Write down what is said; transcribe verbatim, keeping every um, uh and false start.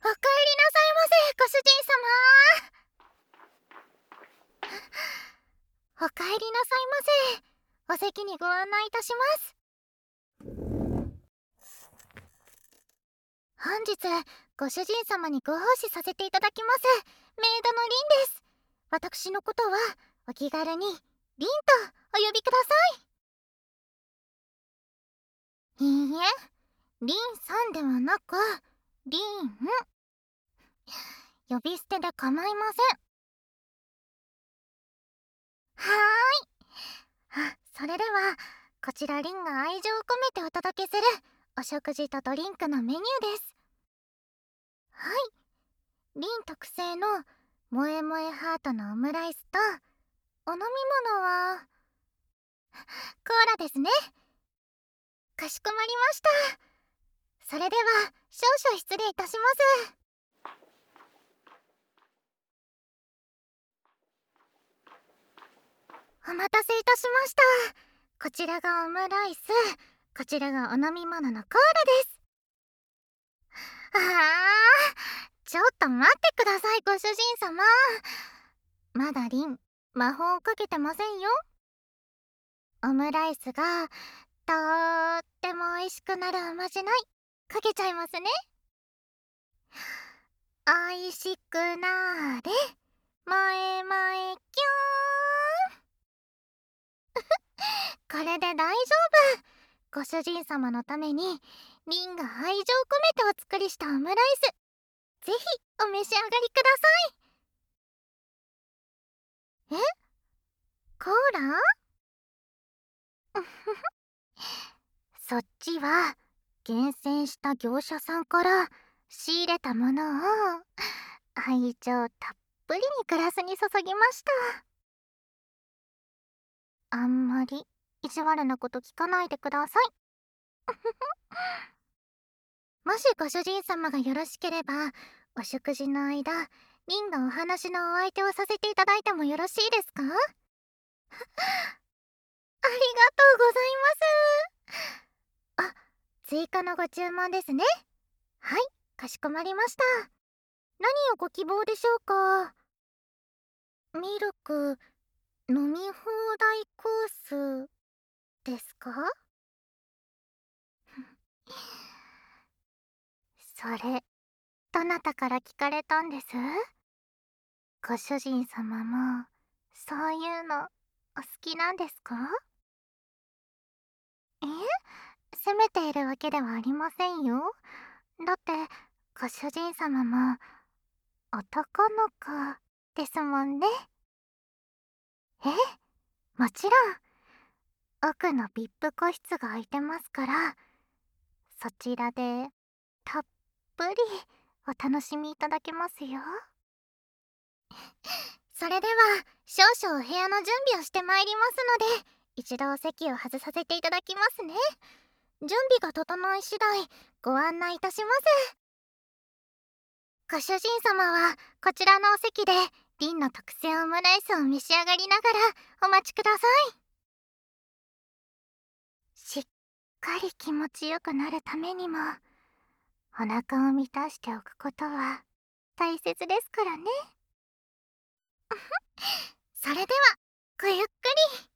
おかえりなさいませ、ご主人様。おかえりなさいませ。お席にご案内いたします。本日ご主人様にご奉仕させていただきますメイドのリンです。私のことはお気軽にリンとお呼びください。いいえ、リンさんではなくリン。呼び捨てで構いません。はーい。あ、それではこちらリンが愛情を込めてお届けするお食事とドリンクのメニューです。はい、リン特製の萌え萌えハートのオムライスと、お飲み物はコーラですね。かしこまりました。それでは少々失礼いたします。お待たせいたしました。こちらがオムライス、こちらがお飲み物のコーラです。あー、ちょっと待ってください、ご主人様。まだリン魔法をかけてませんよ。オムライスがとーっても美味しくなるおまじないかけちゃいますね。おいしくなーれ、もえもえキューン。これで大丈夫。ご主人様のためにリンが愛情込めてお作りしたオムライス、ぜひお召し上がりください。え、コーラ？そっちは厳選した業者さんから仕入れたものを愛情たっぷりにグラスに注ぎました。あんまり意地悪なこと聞かないでください。もしご主人様がよろしければ、お食事の間リンがお話のお相手をさせていただいてもよろしいですか？ありがとうございます。あ、追加のご注文ですね。はい、かしこまりました。何をご希望でしょうか？ミルク飲み放題コースですか？それ、どなたから聞かれたんです？ご主人様もそういうのお好きなんですか？え、責めているわけではありませんよ。だってご主人様も男の子ですもんね。え、もちろん奥の ブイアイピー 個室が空いてますから、そちらでたっぷりお楽しみいただけますよ。それでは少々お部屋の準備をしてまいりますので、一度お席を外させていただきますね。準備が整い次第ご案内いたします。ご主人様はこちらのお席でリンの特製オムライスを召し上がりながらお待ちください。しっかり気持ちよくなるためにも、お腹を満たしておくことは大切ですからね。それではごゆっくり。